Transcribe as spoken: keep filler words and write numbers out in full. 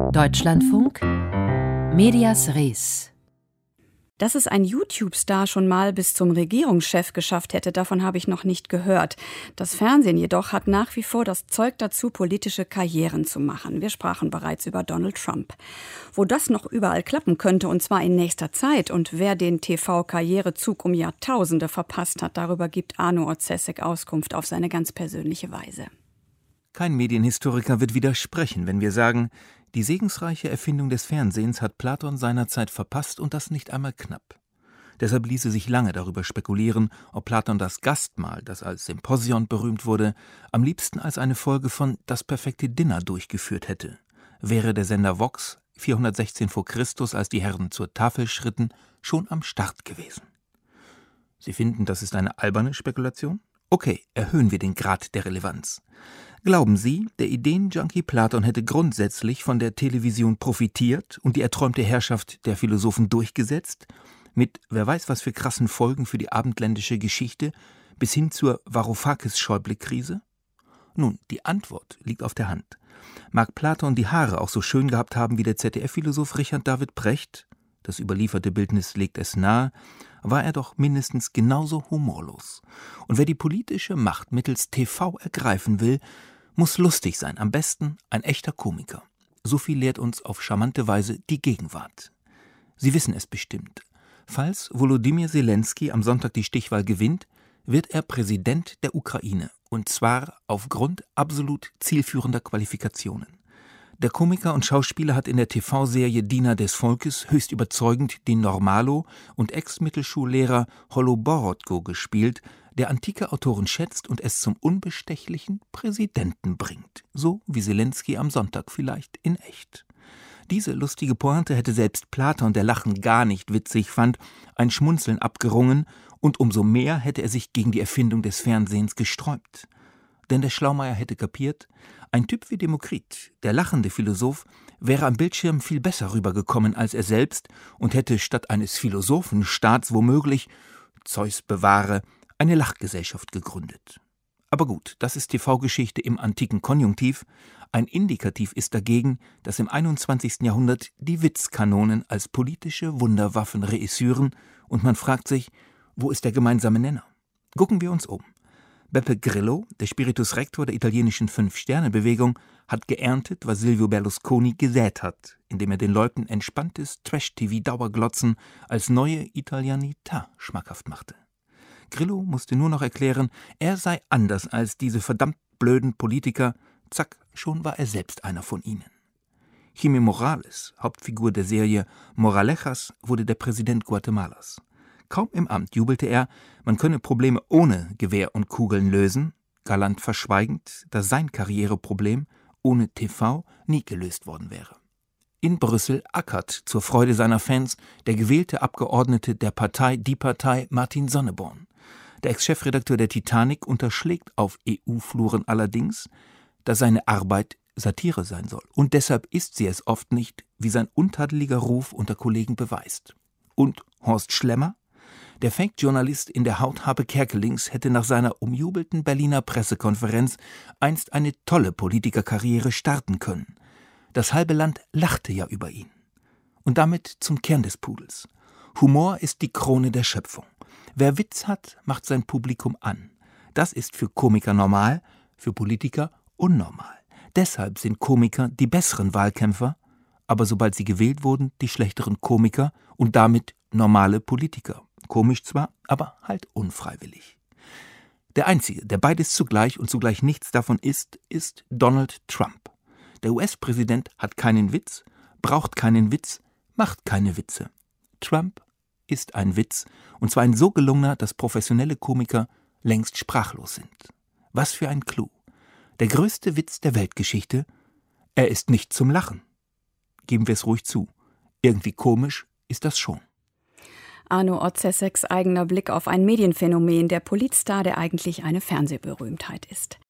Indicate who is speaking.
Speaker 1: Deutschlandfunk Medias Res.
Speaker 2: Dass es ein YouTube-Star schon mal bis zum Regierungschef geschafft hätte, davon habe ich noch nicht gehört. Das Fernsehen jedoch hat nach wie vor das Zeug dazu, politische Karrieren zu machen. Wir sprachen bereits über Donald Trump. Wo das noch überall klappen könnte, und zwar in nächster Zeit, und wer den T V-Karrierezug um Jahrtausende verpasst hat, darüber gibt Arno Orzeszek Auskunft auf seine ganz persönliche Weise.
Speaker 3: Kein Medienhistoriker wird widersprechen, wenn wir sagen, die segensreiche Erfindung des Fernsehens hat Platon seinerzeit verpasst und das nicht einmal knapp. Deshalb ließe sich lange darüber spekulieren, ob Platon das Gastmahl, das als Symposion berühmt wurde, am liebsten als eine Folge von Das perfekte Dinner durchgeführt hätte. Wäre der Sender Vox vierhundertsechzehn vor Christus, als die Herren zur Tafel schritten, schon am Start gewesen. Sie finden, das ist eine alberne Spekulation? Okay, erhöhen wir den Grad der Relevanz. Glauben Sie, der Ideenjunkie Platon hätte grundsätzlich von der Television profitiert und die erträumte Herrschaft der Philosophen durchgesetzt? Mit wer weiß was für krassen Folgen für die abendländische Geschichte bis hin zur Varoufakis-Schäuble-Krise? Nun, die Antwort liegt auf der Hand. Mag Platon die Haare auch so schön gehabt haben wie der Z D F-Philosoph Richard David Precht, das überlieferte Bildnis legt es nahe, war er doch mindestens genauso humorlos. Und wer die politische Macht mittels T V ergreifen will, muss lustig sein, am besten ein echter Komiker. So viel lehrt uns auf charmante Weise die Gegenwart. Sie wissen es bestimmt. Falls Volodymyr Zelensky am Sonntag die Stichwahl gewinnt, wird er Präsident der Ukraine, und zwar aufgrund absolut zielführender Qualifikationen. Der Komiker und Schauspieler hat in der T V-Serie Diener des Volkes höchst überzeugend den Normalo und Ex-Mittelschullehrer Holoborodko gespielt, der antike Autoren schätzt und es zum unbestechlichen Präsidenten bringt, so wie Zelensky am Sonntag vielleicht in echt. Diese lustige Pointe hätte selbst Platon, der Lachen gar nicht witzig fand, ein Schmunzeln abgerungen, und umso mehr hätte er sich gegen die Erfindung des Fernsehens gesträubt. Denn der Schlaumeier hätte kapiert, ein Typ wie Demokrit, der lachende Philosoph, wäre am Bildschirm viel besser rübergekommen als er selbst und hätte statt eines Philosophenstaats womöglich, Zeus bewahre, eine Lachgesellschaft gegründet. Aber gut, das ist T V-Geschichte im antiken Konjunktiv. Ein Indikativ ist dagegen, dass im einundzwanzigsten Jahrhundert die Witzkanonen als politische Wunderwaffen reüssieren und man fragt sich, wo ist der gemeinsame Nenner? Gucken wir uns um. Beppe Grillo, der Spiritus Rector der italienischen Fünf-Sterne-Bewegung, hat geerntet, was Silvio Berlusconi gesät hat, indem er den Leuten entspanntes Trash-T V-Dauerglotzen als neue Italianità schmackhaft machte. Grillo musste nur noch erklären, er sei anders als diese verdammt blöden Politiker. Zack, schon war er selbst einer von ihnen. Jimé Morales, Hauptfigur der Serie Moralejas, wurde der Präsident Guatemalas. Kaum im Amt jubelte er, man könne Probleme ohne Gewehr und Kugeln lösen, galant verschweigend, dass sein Karriereproblem ohne T V nie gelöst worden wäre. In Brüssel ackert zur Freude seiner Fans der gewählte Abgeordnete der Partei Die Partei Martin Sonneborn. Der Ex-Chefredakteur der Titanic unterschlägt auf E U-Fluren allerdings, dass seine Arbeit Satire sein soll. Und deshalb ist sie es oft nicht, wie sein untadeliger Ruf unter Kollegen beweist. Und Horst Schlemmer? Der Fake-Journalist in der Hautharpe Kerkelings hätte nach seiner umjubelten Berliner Pressekonferenz einst eine tolle Politikerkarriere starten können. Das halbe Land lachte ja über ihn. Und damit zum Kern des Pudels. Humor ist die Krone der Schöpfung. Wer Witz hat, macht sein Publikum an. Das ist für Komiker normal, für Politiker unnormal. Deshalb sind Komiker die besseren Wahlkämpfer, aber sobald sie gewählt wurden, die schlechteren Komiker und damit normale Politiker. Komisch zwar, aber halt unfreiwillig. Der Einzige, der beides zugleich und zugleich nichts davon ist, ist Donald Trump. Der U S-Präsident hat keinen Witz, braucht keinen Witz, macht keine Witze. Trump ist ein Witz, und zwar ein so gelungener, dass professionelle Komiker längst sprachlos sind. Was für ein Clou. Der größte Witz der Weltgeschichte, er ist nicht zum Lachen. Geben wir es ruhig zu. Irgendwie komisch ist das schon.
Speaker 2: Arno Orzeszeks eigener Blick auf ein Medienphänomen, der Politstar, der eigentlich eine Fernsehberühmtheit ist.